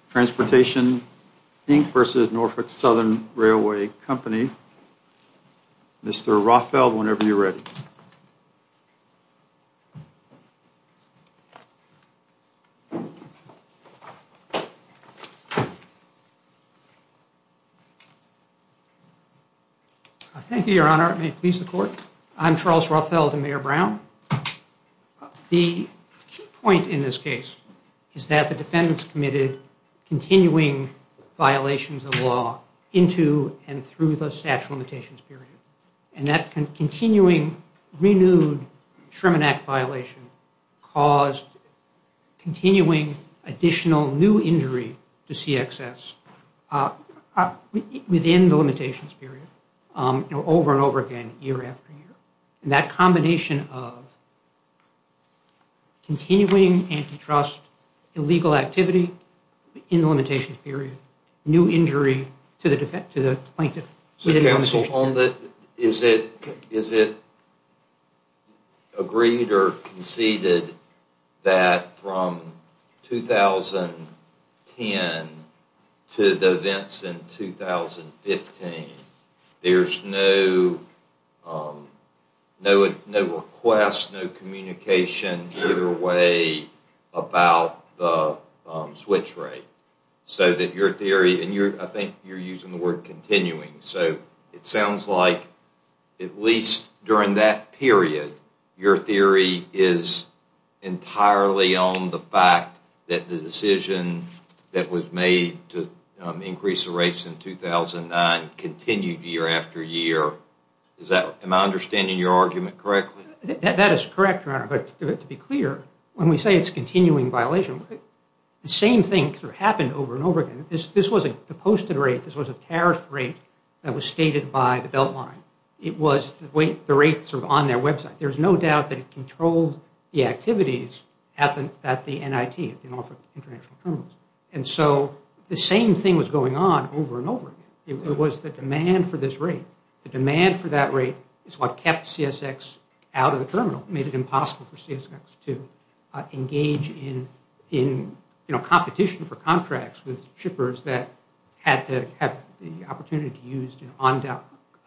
Transportation, Inc. versus Norfolk Southern Railway Company. Mr. Rothfeld, whenever you're ready. Thank you, Your Honor. May it please the Court. I'm Charles Rothfeld and Mayor Brown. The key point in this case is that the defendants committed continuing violations of the law into and through the statute of limitations period. And that continuing renewed Sherman Act violation caused continuing additional new injury to CXS within the limitations period, over and over again, year after year. And that combination of continuing antitrust illegal activity in the limitations period, new injury to the plaintiff. So, counsel, on that, is it agreed or conceded that from 2010 to the events in 2015, there's no request, no communication either way about the switch rate? So that your theory, and I think you're using the word continuing, so it sounds like at least during that period, your theory is entirely on the fact that the decision that was made to increase the rates in 2009 continued year after year. Am I understanding your argument correctly? That is correct, Your Honor. But to be clear, when we say it's continuing violation, the same thing sort of happened over and over again. This was the posted rate. This was a tariff rate that was stated by the Beltline. It was the rate sort of on their website. There's no doubt that it controlled the activities at the NIT, at the Norfolk International Terminals. And so the same thing was going on over and over again. It was the demand for this rate. The demand for that rate is what kept CSX out of the terminal, made it impossible for CSX to engage in competition for contracts with shippers that had to have the opportunity to use on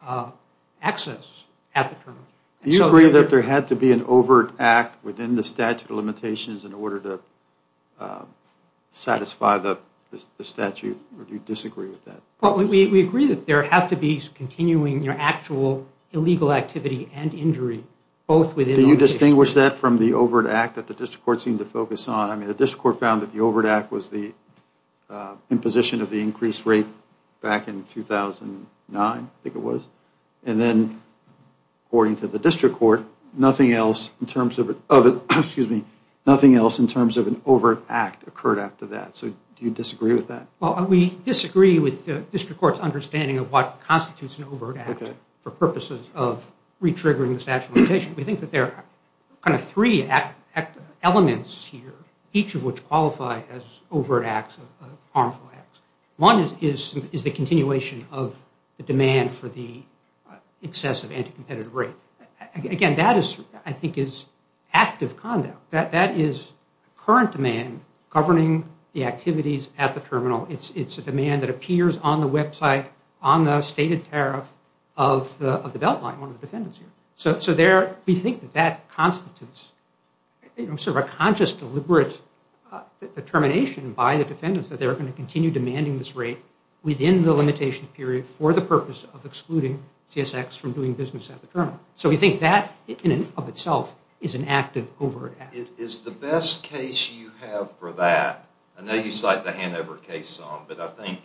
access at the terminal. Do you agree that there had to be an overt act within the statute of limitations in order to satisfy the statute, or do you disagree with that? Well, we agree that there have to be continuing actual illegal activity and injury, both within the Do you distinguish that from the overt act that the district court seemed to focus on? I mean, the district court found that the overt act was the imposition of the increased rate back in 2009, I think it was. And then, according to the district court, nothing else in terms of nothing else in terms of an overt act occurred after that. So do you disagree with that? Well, we disagree with the district court's understanding of what constitutes an overt act for purposes of re-triggering the statute of limitations. We think that there are kind of three elements here, each of which qualify as overt acts of harmful acts. One is the continuation of the demand for the excessive anti-competitive rate. Again, that is, I think, is active conduct. That is current demand governing the activities at the terminal. It's a demand that appears on the website, on the stated tariff of the Beltline, one of the defendants here. So there, we think that constitutes sort of a conscious, deliberate determination by the defendants that they're going to continue demanding this rate within the limitation period for the purpose of excluding CSX from doing business at the terminal. So we think that, in and of itself, is an active, overt act. Is the best case you have for that, I know you cite the Hanover case on, but I think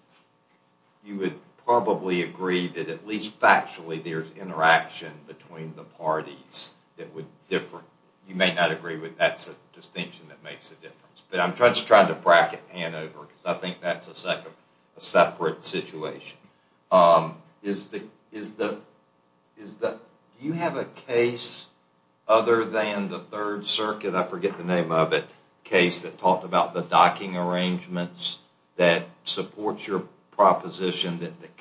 you would probably agree that at least factually there's interaction between the parties that would differ. You may not agree with that's a distinction that makes a difference. But I'm just trying to bracket Hanover because I think that's a separate situation. Do you have a case other than the Third Circuit, I forget the name of it, case that talked about the docking arrangements that supports your proposition that the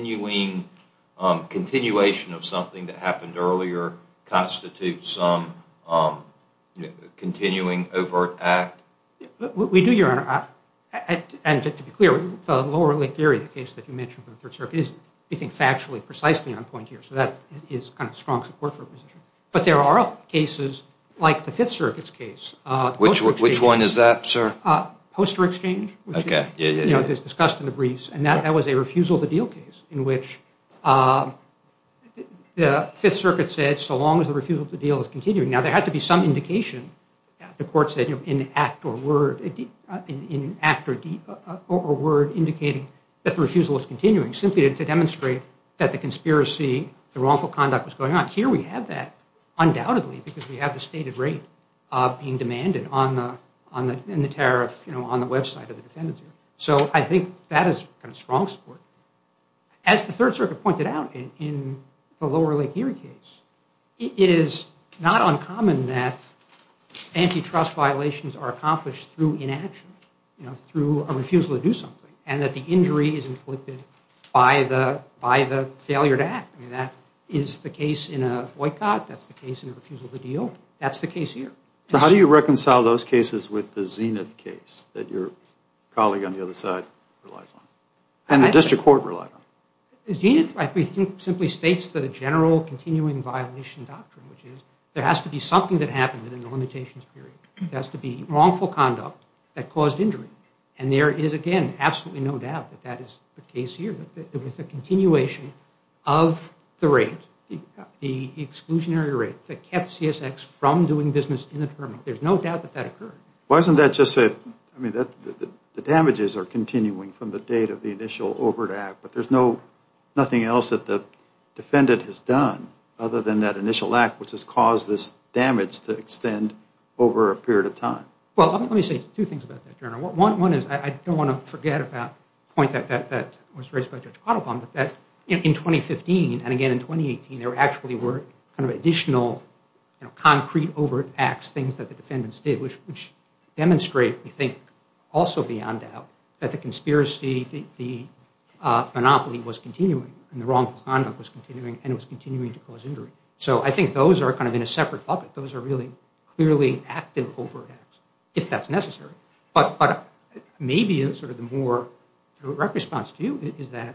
continuation of something that happened earlier constitutes some continuing overt act? We do, Your Honor. And to be clear, the Lower Lake Erie, the case that you mentioned from the Third Circuit, is, we think, factually precisely on point here. So that is kind of strong support for a position. But there are cases like the Fifth Circuit's case. Which one is that, sir? Poster exchange, which is discussed in the briefs. And that was a refusal to deal case in which the Fifth Circuit said so long as the refusal to deal is continuing. Now, there had to be some indication. The court said in act or word, or word indicating that the refusal was continuing, simply to demonstrate that the conspiracy, the wrongful conduct was going on. Here we have that undoubtedly because we have the stated rate being demanded in the tariff, on the website of the defendants here. So I think that is kind of strong support. As the Third Circuit pointed out in the Lower Lake Erie case, it is not uncommon that antitrust violations are accomplished through inaction, through a refusal to do something, and that the injury is inflicted by the failure to act. I mean, that is the case in a boycott. That's the case in a refusal to deal. That's the case here. So how do you reconcile those cases with the Zenith case that your colleague on the other side relies on, and the district court relied on? Zenith, I think, simply states the general continuing violation doctrine, which is there has to be something that happened within the limitations period. There has to be wrongful conduct that caused injury. And there is, again, absolutely no doubt that that is the case here, that there was a continuation of the rate, the exclusionary rate that kept CSX from doing business in the terminal. There's no doubt that that occurred. Why isn't that just the damages are continuing from the date of the initial overt act, but there's nothing else that the defendant has done other than that initial act, which has caused this damage to extend over a period of time? Well, let me say two things about that, Your Honor. One is I don't want to forget about a point that was raised by Judge Quattlebaum, that in 2015 and again in 2018, there actually were kind of additional concrete overt acts, things that the defendants did, which demonstrate, we think, also beyond doubt, that the conspiracy, the monopoly was continuing, and the wrongful conduct was continuing, and it was continuing to cause injury. So I think those are kind of in a separate bucket. Those are really clearly active overt acts, if that's necessary. But maybe sort of the more direct response to you is that,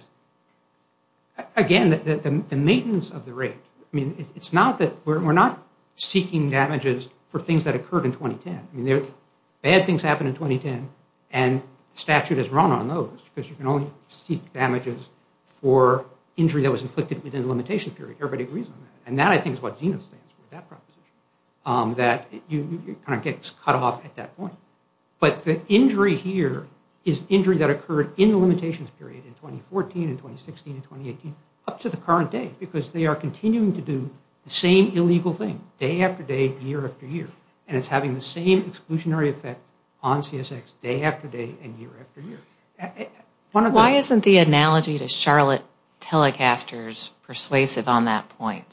again, the maintenance of the rate. I mean, it's not that we're not seeking damages for things that occurred in 2010. I mean, bad things happened in 2010, and the statute has run on those, because you can only seek damages for injury that was inflicted within the limitation period. Everybody agrees on that. And that, I think, is what Zenith stands for, that proposition, that you kind of get cut off at that point. But the injury here is injury that occurred in the limitations period in 2014 and 2016 and 2018 up to the current day, because they are continuing to do the same illegal thing day after day, year after year. And it's having the same exclusionary effect on CSX day after day and year after year. Why isn't the analogy to Charlotte Telecasters persuasive on that point?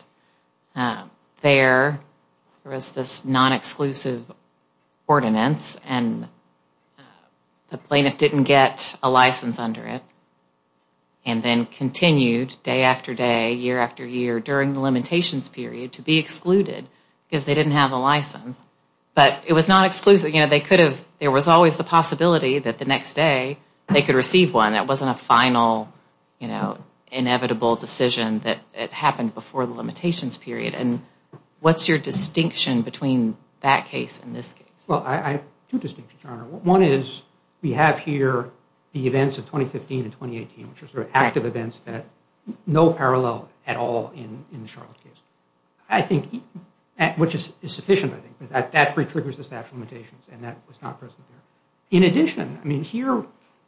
There was this non-exclusive ordinance, and the plaintiff didn't get a license under it, and then continued day after day, year after year, during the limitations period to be excluded because they didn't have a license. But it was not exclusive. There was always the possibility that the next day they could receive one. It wasn't a final, inevitable decision that it happened before the limitations period. And what's your distinction between that case and this case? Well, I have two distinctions, Your Honor. One is we have here the events of 2015 and 2018, which are sort of active events that no parallel at all in the Charlotte case. I think, which is sufficient, I think, because that re-triggers the statute of limitations, and that was not present there. In addition, I mean, here,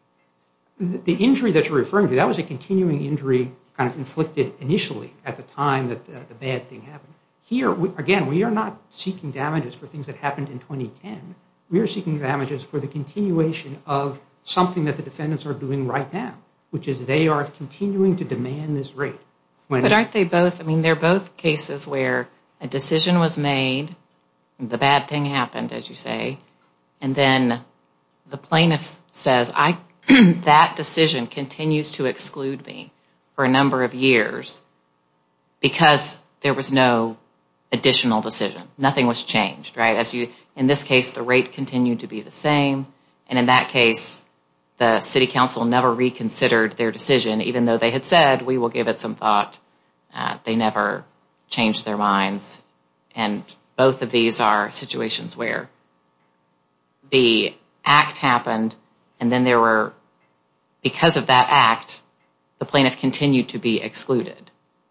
the injury that you're referring to, that was a continuing injury kind of inflicted initially at the time that the bad thing happened. Here, again, we are not seeking damages for things that happened in 2010. We are seeking damages for the continuation of something that the defendants are doing right now, which is they are continuing to demand this rate. But aren't they both, they're both cases where a decision was made, the bad thing happened, as you say, and then the plaintiff says, that decision continues to exclude me for a number of years because there was no additional decision. Nothing was changed, right? In this case, the rate continued to be the same, and in that case, the city council never reconsidered their decision, even though they had said, we will give it some thought. They never changed their minds. And both of these are situations where the act happened, and then because of that act, the plaintiff continued to be excluded.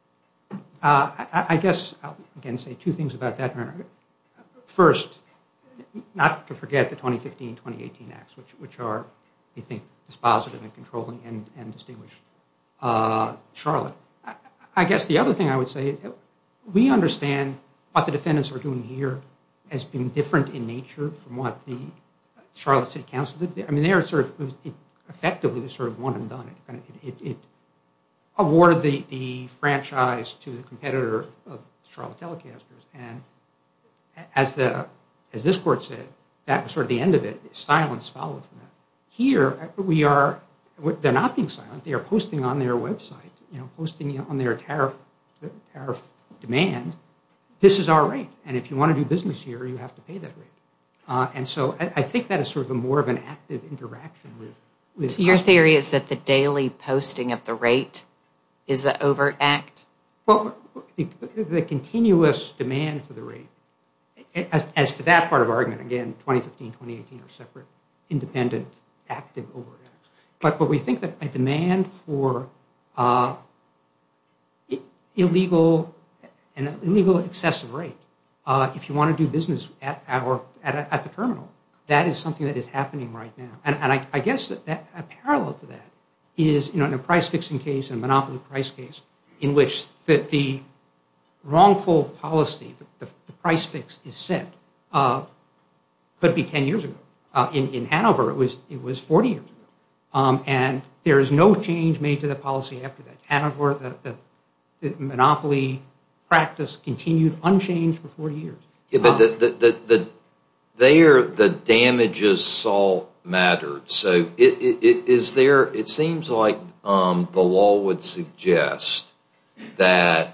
I guess I'll again say two things about that. First, not to forget the 2015-2018 acts, which are, I think, dispositive and controlling and distinguish Charlotte. I guess the other thing I would say, we understand what the defendants are doing here as being different in nature from what the Charlotte City Council did. I mean, it effectively was sort of one and done. It awarded the franchise to the competitor of Charlotte Telecasters, and as this court said, that was sort of the end of it. Silence followed from that. Here, they're not being silent. They are posting on their website, posting on their tariff demand, this is our rate, and if you want to do business here, you have to pay that rate. And so I think that is sort of more of an active interaction with So your theory is that the daily posting of the rate is the overt act? Well, the continuous demand for the rate, as to that part of our argument, again, 2015, 2018 are separate, independent, active overt acts. But we think that a demand for illegal excessive rate, if you want to do business at the terminal, that is something that is happening right now. And I guess that a parallel to that is, in a price fixing case, in a monopoly price case, in which the wrongful policy, the price fix is set, could be 10 years ago. In Hanover, it was 40 years ago. And there is no change made to the policy after that. Hanover, the monopoly practice continued unchanged for 40 years. Yeah, but the damages sought mattered. So it seems like the law would suggest that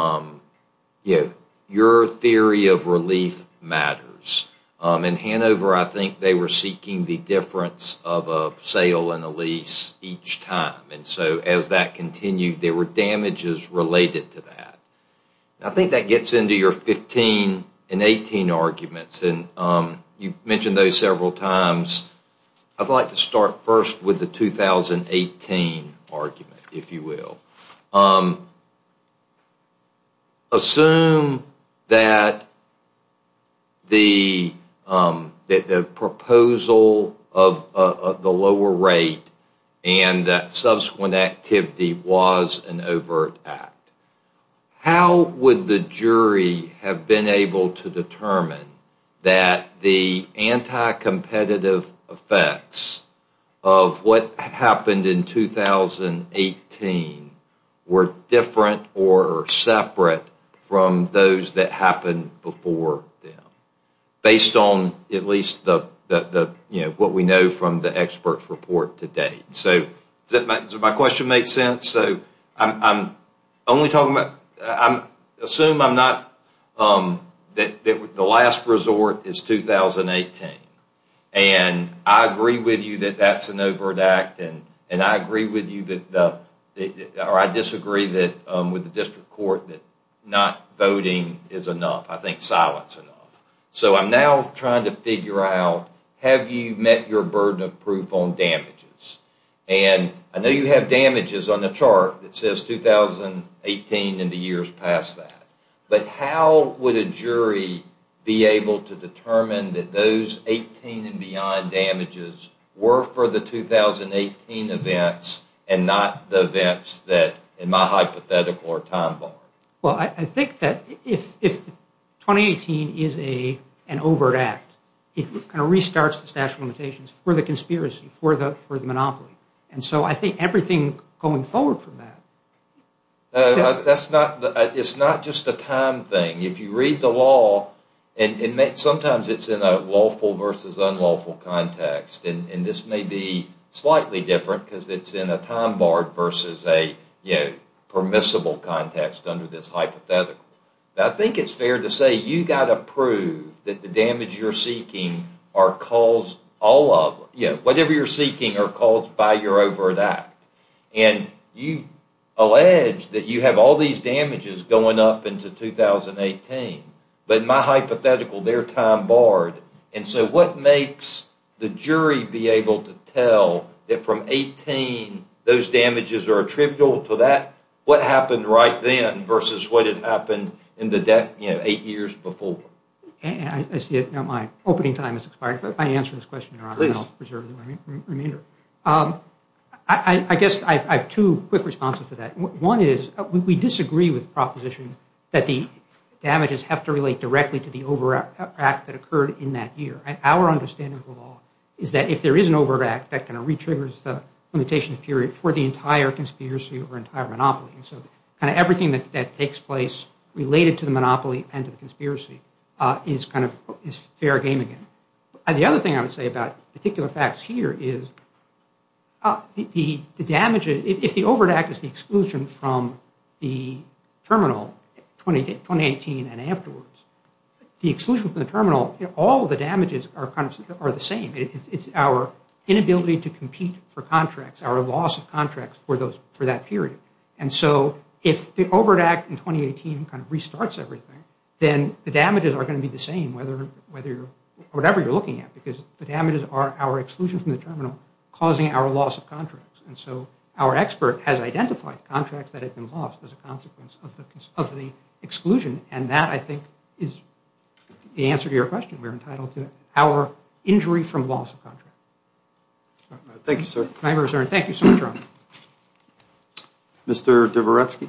your theory of relief matters. In Hanover, I think they were seeking the difference of a sale and a lease each time. And so as that continued, there were damages related to that. I think that gets into your 15 and 18 arguments, and you mentioned those several times. I'd like to start first with the 2018 argument, if you will. Assume that the proposal of the lower rate and that subsequent activity was an overt act. How would the jury have been able to determine that the anti-competitive effects of what happened in 2018 were different or separate from those that happened before them, based on at least what we know from the experts' report to date? So does my question make sense? So I'm only talking about. Assume I'm not that the last resort is 2018, and I agree with you that that's an overt act, and I agree with you or I disagree that with the district court that not voting is enough. I think silence enough. So I'm now trying to figure out, have you met your burden of proof on damages? And I know you have damages on the chart that says 2018 and the years past that. But how would a jury be able to determine that those 18 and beyond damages were for the 2018 events and not the events that, in my hypothetical, are time barred? Well, I think that if 2018 is an overt act, it kind of restarts the statute of limitations for the conspiracy, for the monopoly. And so I think everything going forward from that. It's not just a time thing. If you read the law, and sometimes it's in a lawful versus unlawful context, and this may be slightly different because it's in a time barred versus a permissible context under this hypothetical. But I think it's fair to say you got to prove that the damage you're seeking are caused all of, whatever you're seeking are caused by your overt act. And you allege that you have all these damages going up into 2018. But in my hypothetical, they're time barred. And so what makes the jury be able to tell that from 18, those damages are attributable to that, what happened right then versus what had happened in the 8 years before? And I see it now. My opening time has expired. But if I answer this question, Your Honor, then I'll reserve the remainder. I guess I have two quick responses to that. One is we disagree with the proposition that the damages have to relate directly to the overt act that occurred in that year. Our understanding of the law is that if there is an overt act, that kind of re-triggers the limitation period for the entire conspiracy or entire monopoly. And so kind of everything that takes place related to the monopoly and to the conspiracy is fair game again. The other thing I would say about particular facts here is the damages, if the overt act is the exclusion from the terminal 2018 and afterwards, the exclusion from the terminal, all of the damages are the same. It's our inability to compete for contracts, our loss of contracts for that period. And so if the overt act in 2018 kind of restarts everything, then the damages are going to be the same whatever you're looking at, because the damages are our exclusion from the terminal causing our loss of contracts. And so our expert has identified contracts that have been lost as a consequence of the exclusion, and that, I think, is the answer to your question. We're entitled to our injury from loss of contract. Thank you, sir. Time to return. Thank you so much, Ron. Mr. Dvoretsky.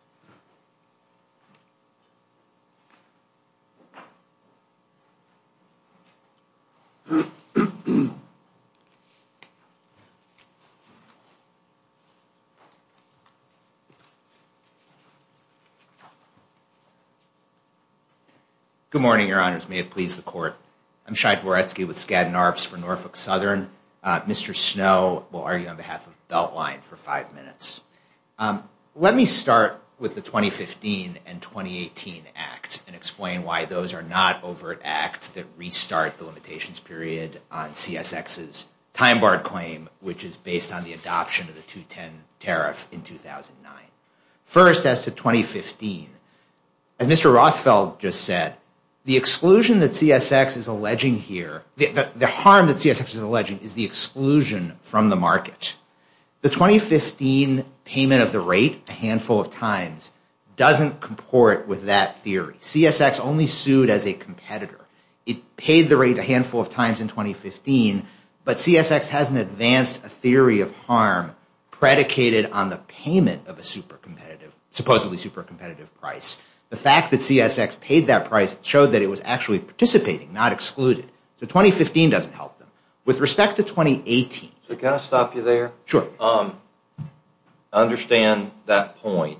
Good morning, Your Honors. May it please the Court. I'm Shai Dvoretsky with Skadden Arps for Norfolk Southern. Mr. Snow will argue on behalf of Beltline for 5 minutes. Let me start with the 2015 and 2018 Act and explain why those are not overt acts that restart the limitations period on CSX's time-barred claim, which is based on the adoption of the 210 tariff in 2009. First, as to 2015, as Mr. Rothfeld just said, the exclusion that CSX is alleging here, the harm that CSX is alleging is the exclusion from the market. The 2015 payment of the rate a handful of times doesn't comport with that theory. CSX only sued as a competitor. It paid the rate a handful of times in 2015, but CSX hasn't advanced a theory of harm predicated on the payment of a supposedly super competitive price. The fact that CSX paid that price showed that it was actually participating, not excluded. So 2015 doesn't help them. With respect to 2018. So can I stop you there? Sure. I understand that point.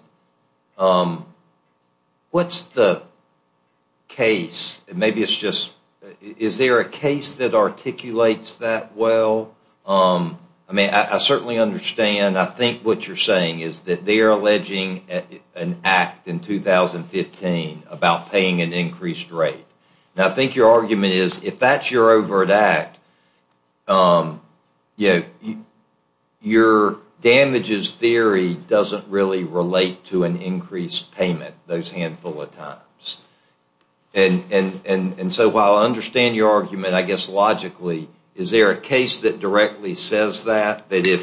What's the case? Maybe it's just, is there a case that articulates that well? I certainly understand. I think what you're saying is that they are alleging an act in 2015 about paying an increased rate. Now, I think your argument is if that's your overt act, your damages theory doesn't really relate to an increased payment those handful of times. And so while I understand your argument, I guess logically, is there a case that directly says that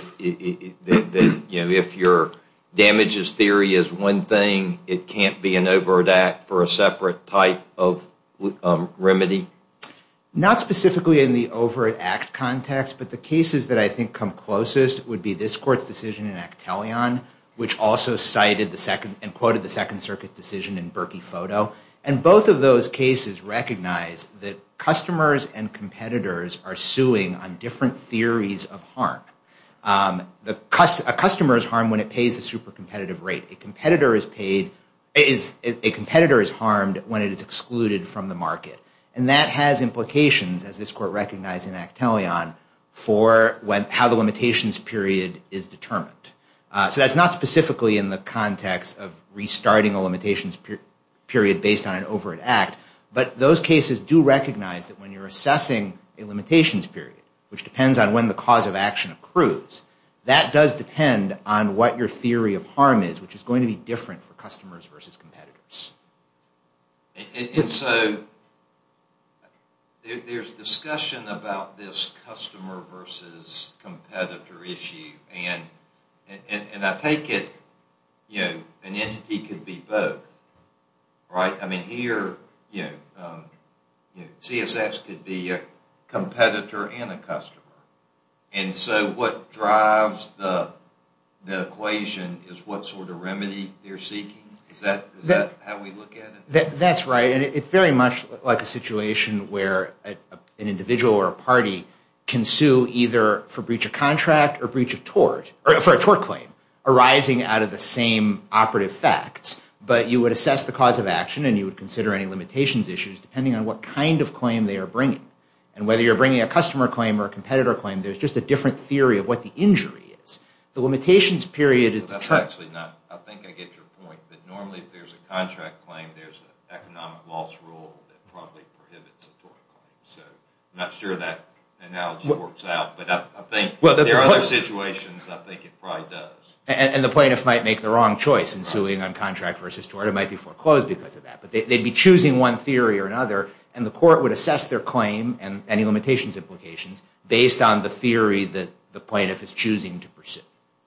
if your damages theory is one thing, it can't be an overt act for a separate type of remedy? Not specifically in the overt act context, but the cases that I think come closest would be this Court's decision in Actelion, which also cited and quoted the Second Circuit's decision in Berkey Photo. And both of those cases recognize that customers and competitors are suing on different theories of harm. A customer is harmed when it pays the super competitive rate. A competitor is harmed when it is excluded from the market. And that has implications, as this Court recognized in Actelion, for how the limitations period is determined. So that's not specifically in the context of restarting a limitations period based on an overt act, but those cases do recognize that when you're assessing a limitations period, which depends on when the cause of action accrues, that does depend on what your theory of harm is, which is going to be different for customers versus competitors. And so there's discussion about this customer versus competitor issue, and I take it, an entity could be both, right? I mean, here, CSX could be a competitor and a customer. And so what drives the equation is what sort of remedy they're seeking? Is that how we look at it? That's right. And it's very much like a situation where an individual or a party can sue either for breach of contract or breach of tort, or for a tort claim arising out of the same operative facts. But you would assess the cause of action and you would consider any limitations issues depending on what kind of claim they are bringing. And whether you're bringing a customer claim or a competitor claim, there's just a different theory of what the injury is. The limitations period is... That's actually not... I think I get your point, but normally if there's a contract claim, there's an economic loss rule that probably prohibits a tort claim. So I'm not sure that analogy works out, but I think there are other situations I think it probably does. And the plaintiff might make the wrong choice in suing on contract versus tort. It might be foreclosed because of that. But they'd be choosing one theory or another, and the court would assess their claim and any limitations implications based on the theory that the plaintiff is choosing to pursue.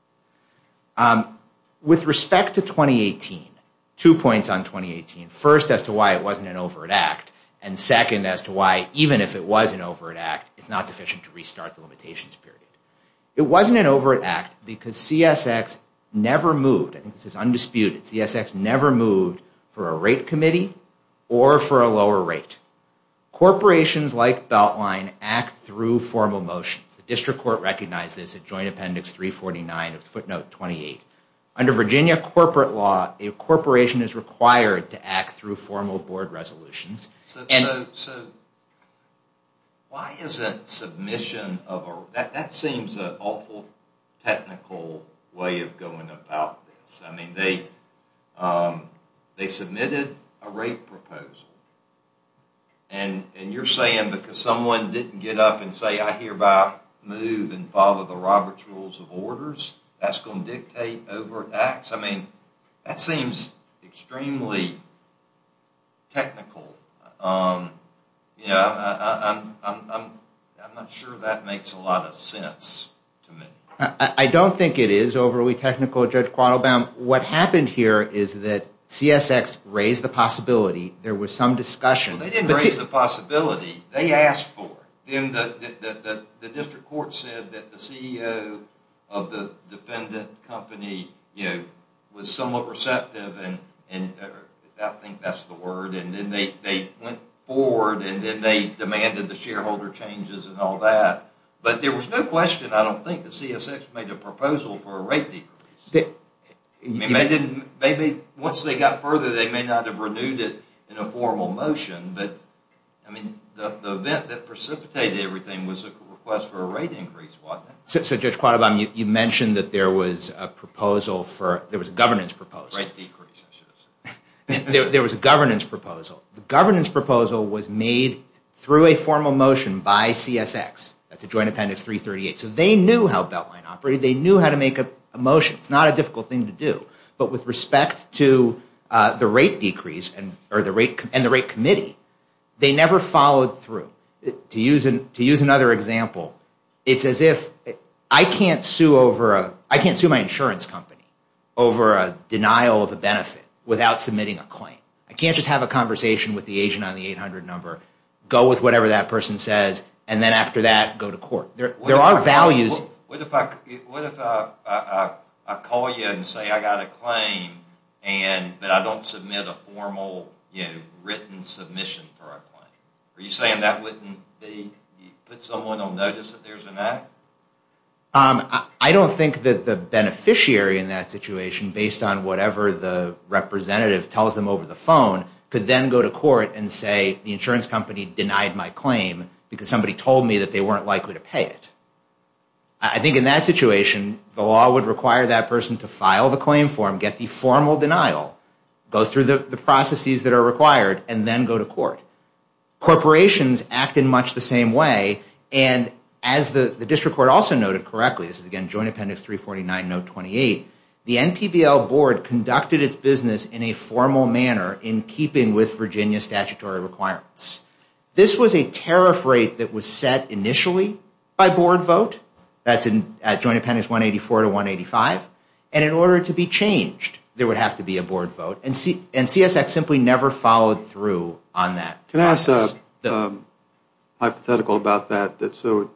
With respect to 2018, 2 points on 2018. First, as to why it wasn't an overt act, and second, as to why, even if it was an overt act, it's not sufficient to restart the limitations period. It wasn't an overt act because CSX never moved. I think this is undisputed. CSX never moved for a rate committee or for a lower rate. Corporations like Beltline act through formal motions. The district court recognized this at Joint Appendix 349 of footnote 28. Under Virginia corporate law, a corporation is required to act through formal board resolutions. So why isn't submission of that seems an awful technical way of going about this. I mean, they submitted a rate proposal, and you're saying because someone didn't get up and say, I hereby move and follow the Robert's Rules of Orders, that's going to dictate overt acts? I mean, that seems extremely technical. I'm not sure that makes a lot of sense to me. I don't think it is overly technical, Judge Quattlebaum. What happened here is that CSX raised the possibility. There was some discussion. Well, they didn't raise the possibility. They asked for it. Then the district court said that the CEO of the defendant company, was somewhat receptive, and I think that's the word. And then they went forward, and then they demanded the shareholder changes and all that. But there was no question, I don't think, that CSX made a proposal for a rate decrease. Maybe once they got further, they may not have renewed it in a formal motion. But I mean, the event that precipitated everything was a request for a rate increase, wasn't it? So Judge Quattlebaum, you mentioned that there was a proposal there was a governance proposal. Rate decrease, I should have said. There was a governance proposal. The governance proposal was made through a formal motion by CSX. That's a Joint Appendix 338. So they knew how Beltline operated. They knew how to make a motion. It's not a difficult thing to do. But with respect to the rate decrease and the rate committee, they never followed through. To use another example, it's as if I can't sue my insurance company over a denial of a benefit without submitting a claim. I can't just have a conversation with the agent on the 800 number, go with whatever that person says, and then after that go to court. There are values. What if I call you and say I got a claim, but I don't submit a formal written submission for a claim? Are you saying that wouldn't be put someone on notice that there's an act? I don't think that the beneficiary in that situation, based on whatever the representative tells them over the phone, could then go to court and say the insurance company denied my claim because somebody told me that they weren't likely to pay it. I think in that situation, the law would require that person to file the claim form, get the formal denial, go through the processes that are required, and then go to court. Corporations act in much the same way, and as the district court also noted correctly, this is again Joint Appendix 349, Note 28, the NPBL board conducted its business in a formal manner in keeping with Virginia statutory requirements. This was a tariff rate that was set initially by board vote. That's in Joint Appendix 184 to 185. And in order to be changed, there would have to be a board vote. And CSX simply never followed through on that. Can I ask a hypothetical about that? So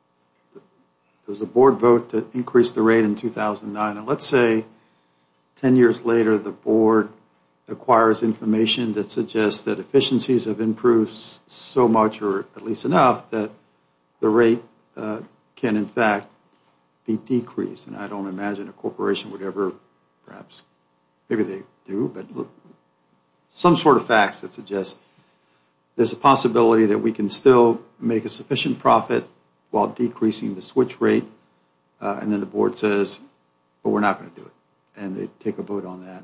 there was a board vote to increase the rate in 2009. And let's say 10 years later, the board acquires information that suggests that efficiencies have improved so much, or at least enough, that the rate can in fact be decreased. And I don't imagine a corporation would ever, perhaps, maybe they do, but some sort of facts that suggest there's a possibility that we can still make a sufficient profit while decreasing the switch rate, and then the board says, but we're not going to do it. And they take a vote on that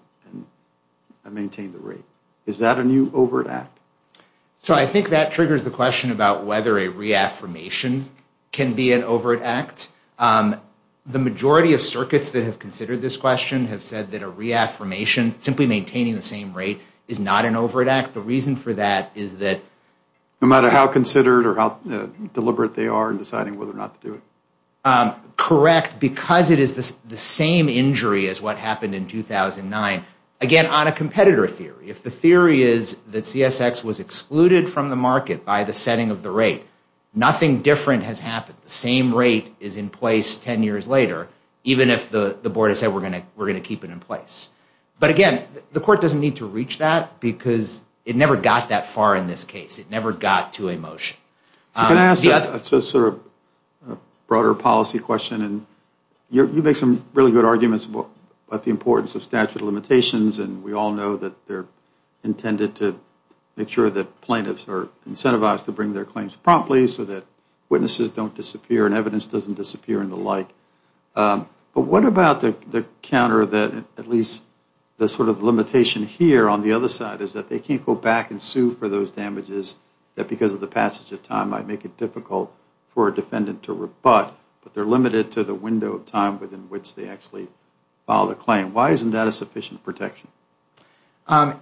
and maintain the rate. Is that a new overt act? So I think that triggers the question about whether a reaffirmation can be an overt act. The majority of circuits that have considered this question have said that a reaffirmation, simply maintaining the same rate, is not an overt act. The reason for that is that no matter how considered or how deliberate they are in deciding whether or not to do it? Correct, because it is the same injury as what happened in 2009. Again, on a competitor theory, if the theory is that CSX was excluded from the market by the setting of the rate, nothing different has happened. The same rate is in place 10 years later, even if the board has said we're going to keep it in place. But again, the court doesn't need to reach that because it never got that far in this case. It never got to a motion. So can I ask a sort of a broader policy question? And you make some really good arguments about the importance of statute of limitations, and we all know that they're intended to make sure that plaintiffs are incentivized to bring their claims promptly so that witnesses don't disappear and evidence doesn't disappear and the like. But what about the counter that at least the sort of limitation here on the other side is that they can't go back and sue for those damages that because of the passage of time might make it difficult for a defendant to rebut, but they're limited to the window of time within which they actually file the claim. Why isn't that a sufficient protection? I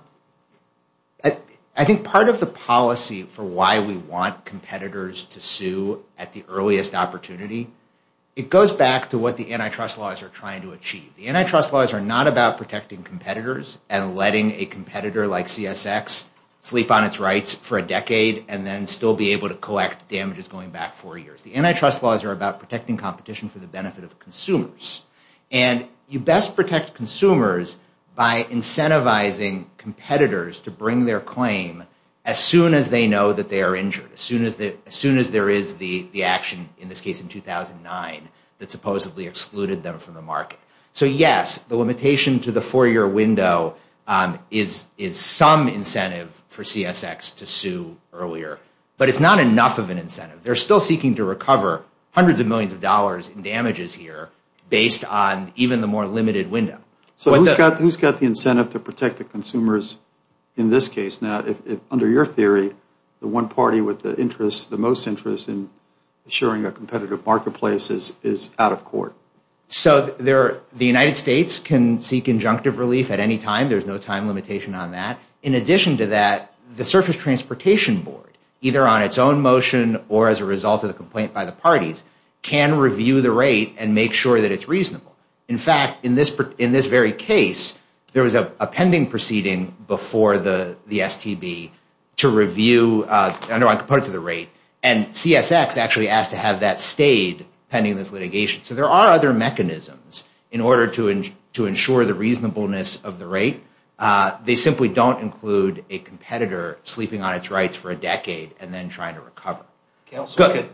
think part of the policy for why we want competitors to sue at the earliest opportunity, it goes back to what the antitrust laws are trying to achieve. The antitrust laws are not about protecting competitors and letting a competitor like CSX sleep on its rights for a decade and then still be able to collect damages going back 4 years. The antitrust laws are about protecting competition for the benefit of consumers. And you best protect consumers by incentivizing competitors to bring their claim as soon as they know that they are injured, as soon as there is the action, in this case in 2009, that supposedly excluded them from the market. So yes, the limitation to the 4-year window is some incentive for CSX to sue earlier, but it's not enough of an incentive. They're still seeking to recover hundreds of millions of dollars in damages here based on even the more limited window. So who's got the incentive to protect the consumers in this case? Now, if under your theory, the one party with the most interest in assuring a competitive marketplace is out of court. So the United States can seek injunctive relief at any time. There's no time limitation on that. In addition to that, the Surface Transportation Board, either on its own motion or as a result of the complaint by the parties, can review the rate and make sure that it's reasonable. In fact, in this very case, there was a pending proceeding before the STB to review underlying components of the rate, and CSX actually asked to have that stayed pending this litigation. So there are other mechanisms in order to ensure the reasonableness of the rate. They simply don't include a competitor sleeping on its rights for a decade and then trying to recover. Counsel,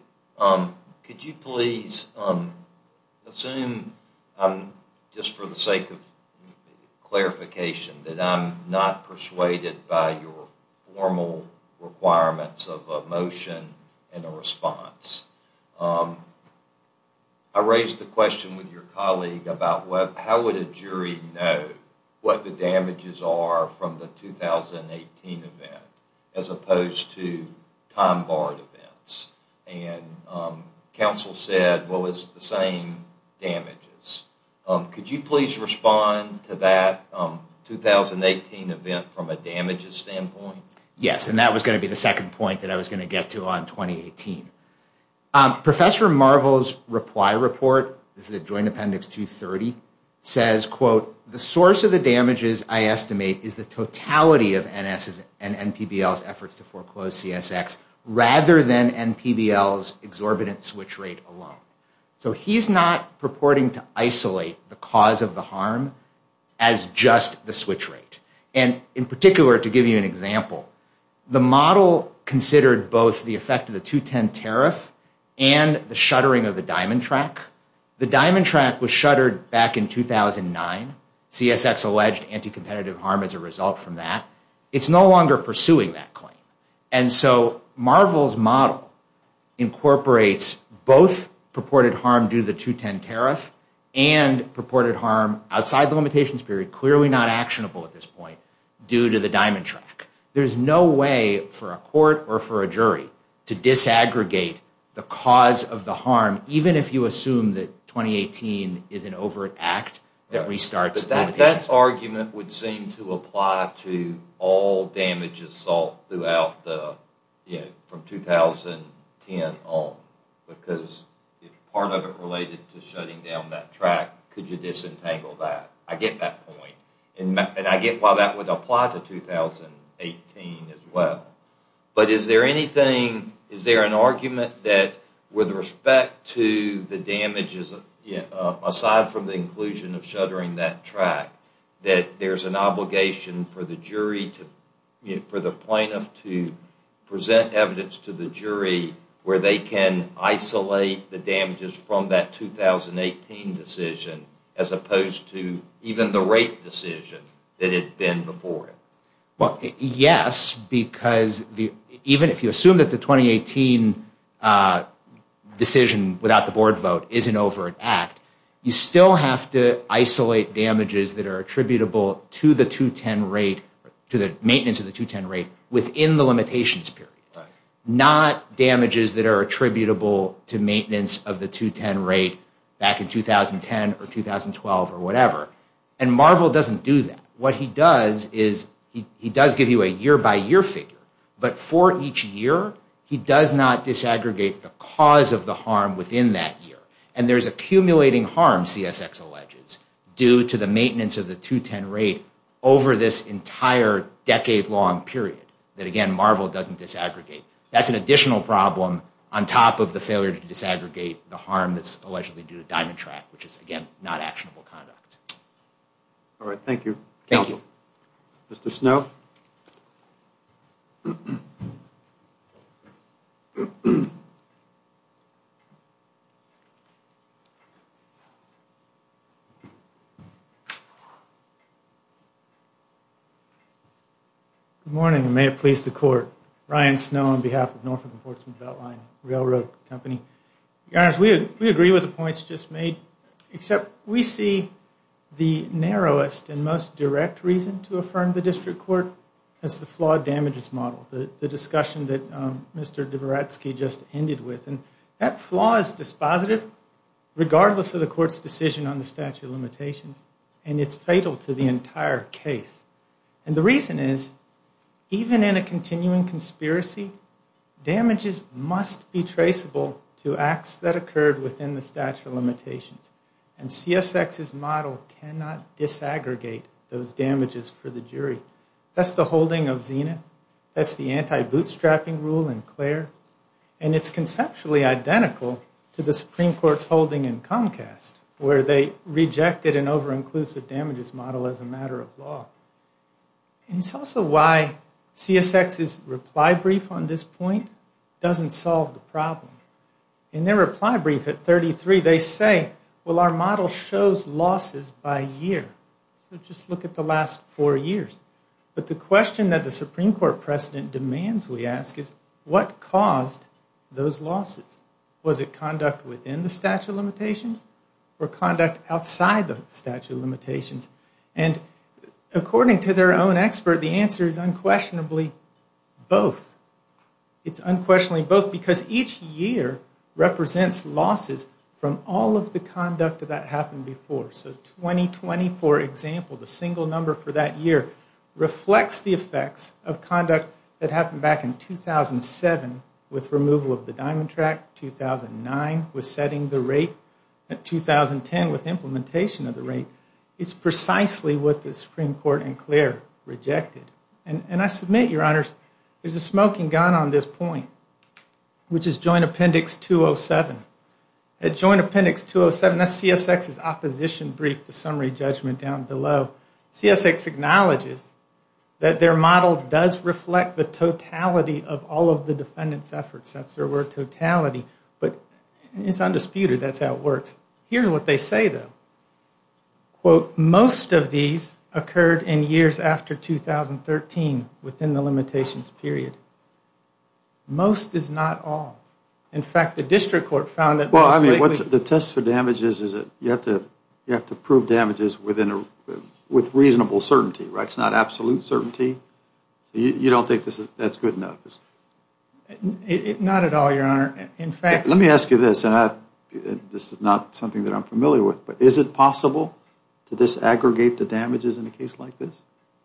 could you please assume, just for the sake of clarification, that I'm not persuaded by your formal requirements of a motion and a response. I raised the question with your colleague about how would a jury know what the damages are from the 2018 event as opposed to time-barred events. And counsel said, well, it's the same damages. Could you please respond to that 2018 event from a damages standpoint? Yes, and that was going to be the second point that I was going to get to on 2018. Professor Marvel's reply report, this is the Joint Appendix 230, says, quote, the source of the damages, I estimate, is the totality of NS's and NPBL's efforts to foreclose CSX rather than NPBL's exorbitant switch rate alone. So he's not purporting to isolate the cause of the harm as just the switch rate. And in particular, to give you an example, the model considered both the effect of the 210 tariff and the shuttering of the Diamond Track. The Diamond Track was shuttered back in 2009. CSX alleged anti-competitive harm as a result from that. It's no longer pursuing that claim. And so Marvel's model incorporates both purported harm due to the 210 tariff and purported harm outside the limitations period, clearly not actionable at this point, due to the Diamond Track. There's no way for a court or for a jury to disaggregate the cause of the harm, even if you assume that 2018 is an overt act that restarts the limitations. That argument would seem to apply to all damages sought throughout the, from 2010 on, because if part of it related to shutting down that track, could you disentangle that? I get that point. And I get why that would apply to 2018 as well. But is there an argument that with respect to the damages, aside from the inclusion of shuttering that track, that there's an obligation for the jury to, for the plaintiff to present evidence to the jury where they can isolate the damages from that 2018 decision as opposed to even the rate decision that had been before it? Well, yes, because even if you assume that the 2018 decision without the board vote is an overt act, you still have to isolate damages that are attributable to the 210 rate, to the maintenance of the 210 rate within the limitations period. Right. Not damages that are attributable to maintenance of the 210 rate back in 2010 or 2012 or whatever. And Marvel doesn't do that. What he does is he does give you a year-by-year figure, but for each year, he does not disaggregate the cause of the harm within that year. And there's accumulating harm, CSX alleges, due to the maintenance of the 210 rate over this entire decade-long period that, again, Marvel doesn't disaggregate. That's an additional problem on top of the failure to disaggregate the harm that's allegedly due to Diamond Track, which is, again, not actionable conduct. All right, thank you, Counsel. Thank you. Mr. Snow? Good morning, and may it please the Court. Ryan Snow on behalf of Norfolk and Portsmouth Beltline Railroad Company. Your Honors, we agree with the points just made, except we see the narrowest and most direct reason to affirm the district court as the flawed damages model, the discussion that Mr. Dvoretsky just ended with. And that flaw is dispositive regardless of the court's decision on the statute of limitations, and it's fatal to the entire case. And the reason is, even in a continuing conspiracy, damages must be traceable to acts that occurred within the statute of limitations. And CSX's model cannot disaggregate those damages for the jury. That's the holding of Zenith. That's the anti-bootstrapping rule in Clare. And it's conceptually identical to the Supreme Court's holding in Comcast, where they rejected an over-inclusive damages model as a matter of law. And it's also why CSX's reply brief on this point doesn't solve the problem. In their reply brief at 33, they say, well, our model shows losses by year. So just look at the last 4 years. But the question that the Supreme Court precedent demands we ask is, what caused those losses? Was it conduct within the statute of limitations or conduct outside the statute of limitations? And according to their own expert, the answer is unquestionably both. It's unquestionably both because each year represents losses from all of the conduct that happened before. So 2020, for example, the single number for that year, reflects the effects of conduct that happened back in 2007 with removal of the diamond track, 2009 with setting the rate, and 2010 with implementation of the rate. It's precisely what the Supreme Court in Clare rejected. And I submit, Your Honors, there's a smoking gun on this point, which is Joint Appendix 207. At Joint Appendix 207, that's CSX's opposition brief to summary judgment down below. CSX acknowledges that their model does reflect the totality of all of the defendants' efforts. That's their word, totality. But it's undisputed, that's how it works. Here's what they say, though. Quote, most of these occurred in years after 2013 within the limitations period. Most is not all. In fact, the district court found that what's the test for damages is that you have to prove damages with reasonable certainty, right? It's not absolute certainty. You don't think that's good enough? Not at all, Your Honor. In fact, let me ask you this, and this is not something that I'm familiar with, but is it possible to disaggregate the damages in a case like this?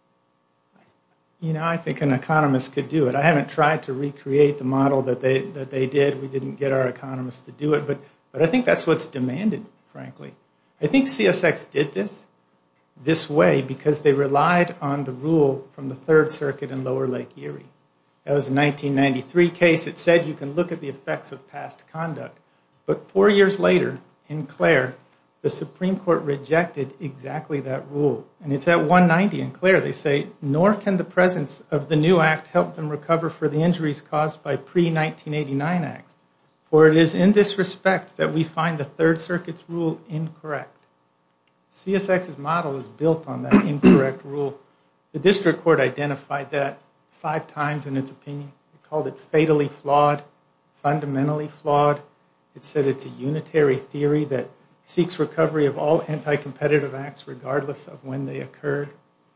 You know, I think an economist could do it. I haven't tried to recreate the model that they did. We didn't get our economists to do it, but I think that's what's demanded, frankly. I think CSX did this way because they relied on the rule from the Third Circuit in Lower Lake Erie. That was a 1993 case. It said you can look at the effects of past conduct. But 4 years later, in Clare, the Supreme Court rejected exactly that rule. And it's at 190 in Clare. They say, nor can the presence of the new act help them recover for the injuries caused by pre-1989 acts. For it is in this respect that we find the Third Circuit's rule incorrect. CSX's model is built on that incorrect rule. The district court identified that 5 times in its opinion. It called it fatally flawed, fundamentally flawed. It said it's a unitary theory that seeks recovery of all anti-competitive acts regardless of when they occurred.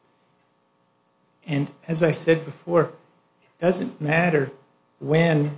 And as I said before, it doesn't matter when.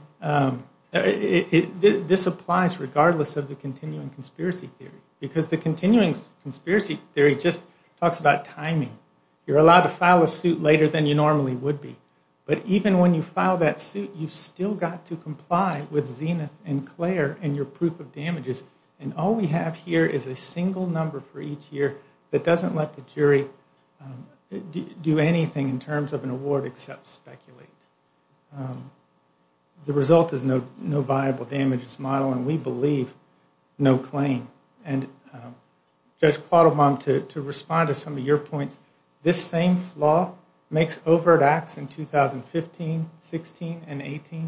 This applies regardless of the continuing conspiracy theory. Because the continuing conspiracy theory just talks about timing. You're allowed to file a suit later than you normally would be. But even when you file that suit, you've still got to comply with Zenith and Clare and your proof of damages. And all we have here is a single number for each year that doesn't let the jury do anything in terms of an award except speculate. The result is no viable damages model, and we believe no claim. And Judge Quattlebaum, to respond to some of your points, this same flaw makes overt acts in 2015, 16, and 18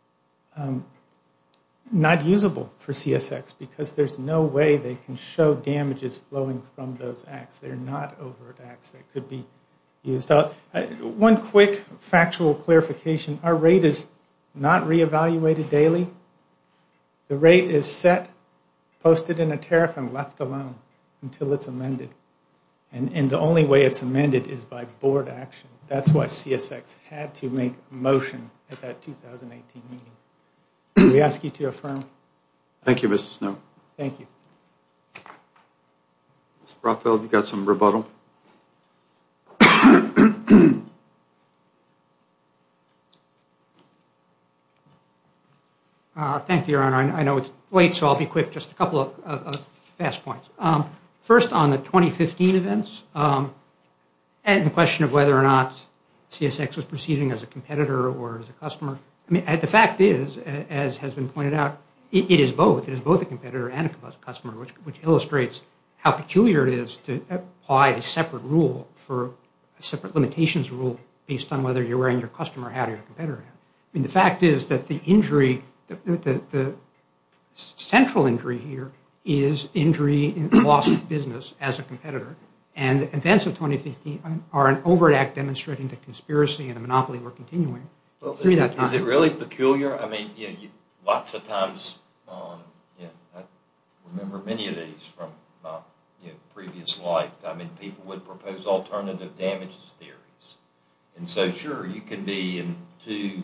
not usable for CSX because there's no way they can show damages flowing from those acts. They're not overt acts that could be used. One quick factual clarification. Our rate is not reevaluated daily. The rate is set, posted in a tariff, and left alone until it's amended. And the only way it's amended is by board action. That's why CSX had to make a motion at that 2018 meeting. We ask you to affirm. Thank you, Mr. Snow. Thank you. Mr. Rothfeld, you got some rebuttal? Thank you, Your Honor. I know it's late, so I'll be quick. Just a couple of fast points. First, on the 2015 events, and the question of whether or not CSX was proceeding as a competitor or as a customer. I mean, the fact is, as has been pointed out, it is both. It is both a competitor and a customer, which illustrates how peculiar it is to apply a separate rule for a separate limitations rule based on whether you're wearing your customer hat or your competitor hat. I mean, the fact is that the injury, the central injury here is injury in loss of business as a competitor. And the events of 2015 are an overt act demonstrating the conspiracy and the monopoly we're continuing through that time. Is it really peculiar? I mean, lots of times, I remember many of these from my previous life. I mean, people would propose alternative damages theories. And so, sure, you can be in two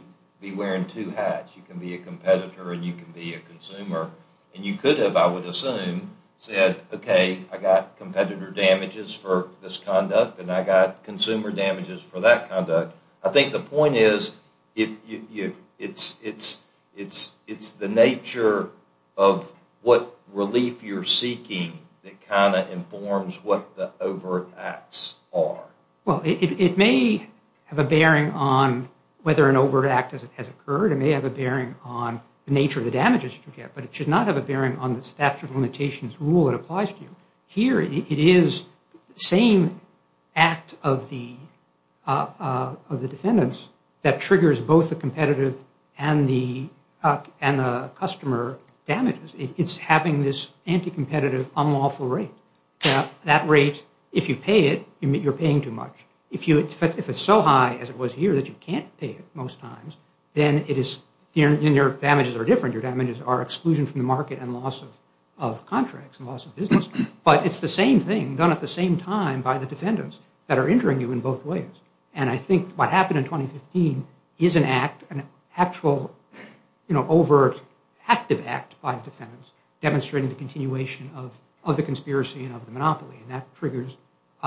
be wearing two hats. You can be a competitor and you can be a consumer. And you could have, I would assume, said, okay, I got competitor damages for this conduct and I got consumer damages for that conduct. I think the point is it's the nature of what relief you're seeking that kind of informs what the overt acts are. Well, it may have a bearing on whether an overt act has occurred. It may have a bearing on the nature of the damages you get, but it should not have a bearing on the statute of limitations rule that applies to you. Here, it is the same act of the defendants that triggers both the competitive and the customer damages. It's having this anti-competitive unlawful rate. That rate, if you pay it, you're paying too much. If it's so high as it was here that you can't pay it most times, then it is your damages are different. Your damages are exclusion from the market and loss of contracts and loss of business. But it's the same thing done at the same time by the defendants that are injuring you in both ways. And I think what happened in 2015 is an actual, overt, active act by the defendants demonstrating the continuation of the conspiracy and of the monopoly. And that triggers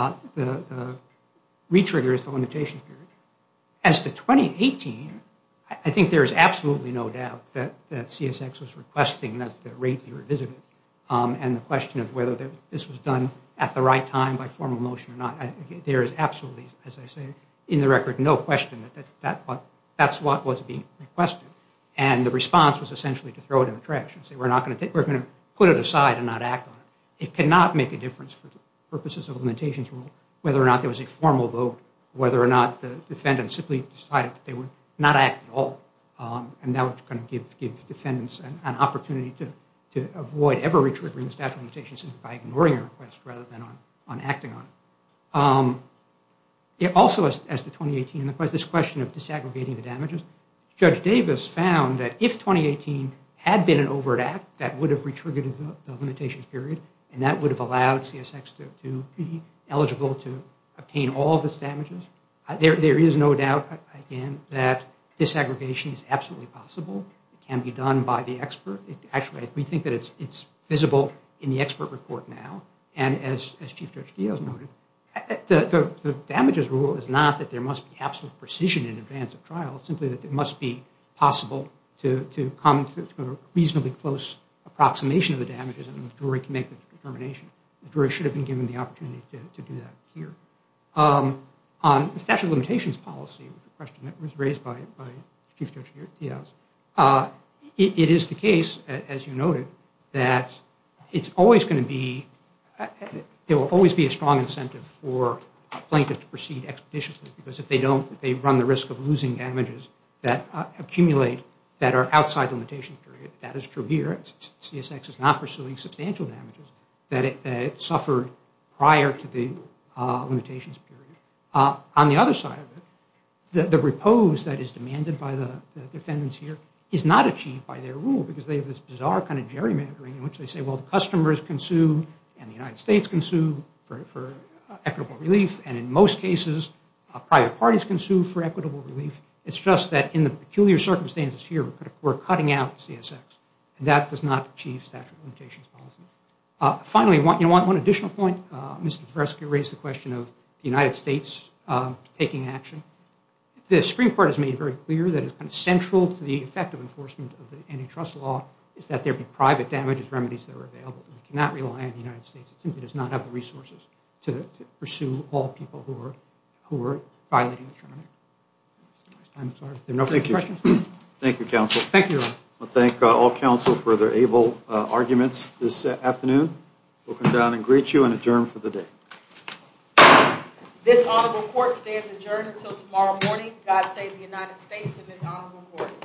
re-triggers the limitations period. As to 2018, I think there is absolutely no doubt that CSX was requesting that the rate be revisited. And the question of whether this was done at the right time by formal motion or not, there is absolutely, as I say, in the record, no question that that's what was being requested. And the response was essentially to throw it in the trash and say we're going to put it aside and not act on it. It cannot make a difference for the purposes of the limitations rule whether or not there was a formal vote, whether or not the defendants simply decided that they would not act at all. And that would kind of give defendants an opportunity to avoid ever re-triggering the statute of limitations by ignoring a request rather than on acting on it. Also, as to 2018, this question of disaggregating the damages, Judge Davis found that if 2018 had been an overt act, that would have re-triggered the limitations period, and that would have allowed CSX to be eligible to obtain all of its damages. There is no doubt, again, that disaggregation is absolutely possible. It can be done by the expert. Actually, we think that it's visible in the expert report now. And as Chief Judge Diaz noted, the damages rule is not that there must be absolute precision in advance of trial. It's simply that it must be possible to come to a reasonably close approximation of the damages, and the jury can make the determination. The jury should have been given the opportunity to do that here. On the statute of limitations policy, the question that was raised by Chief Judge Diaz, it is the case, as you noted, that it's always going to be, there will always be a strong incentive for plaintiffs to proceed expeditiously, because if they don't, they run the risk of losing damages that accumulate that are outside the limitations period. That is true here. CSX is not pursuing substantial damages that it suffered prior to the limitations period. On the other side of it, the repose that is demanded by the defendants here is not achieved by their rule, because they have this bizarre kind of gerrymandering in which they say, well, the customers can sue and the United States can sue for equitable relief, and in most cases, private parties can sue for equitable relief. It's just that in the peculiar circumstances here, we're cutting out CSX, and that does not achieve statute of limitations policy. Finally, one additional point. Mr. Dvorsky raised the question of the United States taking action. The Supreme Court has made very clear that it's kind of central to the effective enforcement of the antitrust law is that there be private damages remedies that are available. We cannot rely on the United States. It simply does not have the resources to pursue all people who are violating the Sherman Act. I'm sorry. If there are no further questions. Thank you, counsel. Thank you, Your Honor. I thank all counsel for their able arguments this afternoon. We'll come down and greet you and adjourn for the day. This honorable court stands adjourned until tomorrow morning. God save the United States and this honorable court.